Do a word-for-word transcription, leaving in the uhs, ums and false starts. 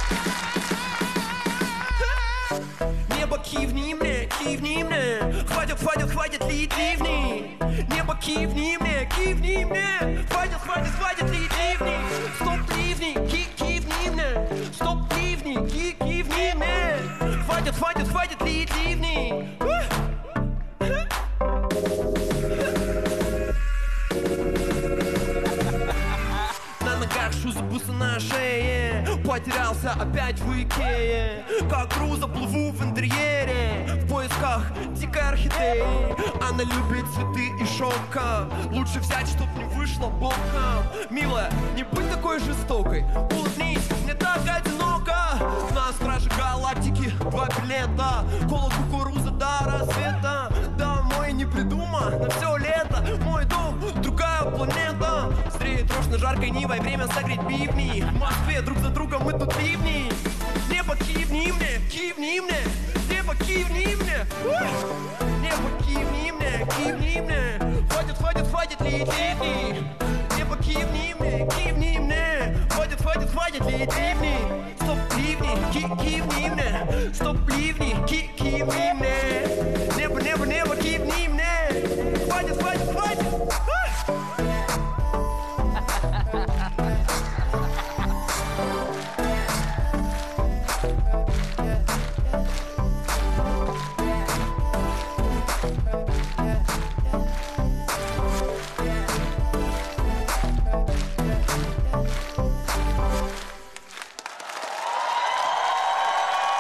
Небо, кивни мне, кивни мне. Хватит, хватит, хватит лить ливни. Небо, кивни мне, кивни мне. Хватит, хватит, хватит лить ливни. Стоп, ливни, ки, кивни мне. Стоп, ливни, ки, кивни мне. Хватит, хватит, хватит лить ливни. На ногах шузы, бусы на шее. Потерялся опять в Икее. Как груза плыву в интерьере. В поисках дикой орхидеи. Она любит цветы и шелка. Лучше взять, чтоб не вышло боком. Милая, не будь такой жестокой. Улыбнись, мне так одиноко. На страже галактики два билета. Кола, кукуруза до рассвета. Домой не придумано на все лето. Мой дом, другая планета. Зреет рожь на жаркой Нивой. Время согреть бивни. В Москве друг за другом мы тут ливни. Небо, кивни мне, кивни мне. Небо, кивни мне. Небо, кивни мне, кивни мне. Хватит, хватит, хватит лить ливни. Небо, кивни мне, кивни мне. Хватит, хватит, хватит лить ливни. Стоп, ливни, ки, кивни мне. Стоп, ливни, ки, кивни мне.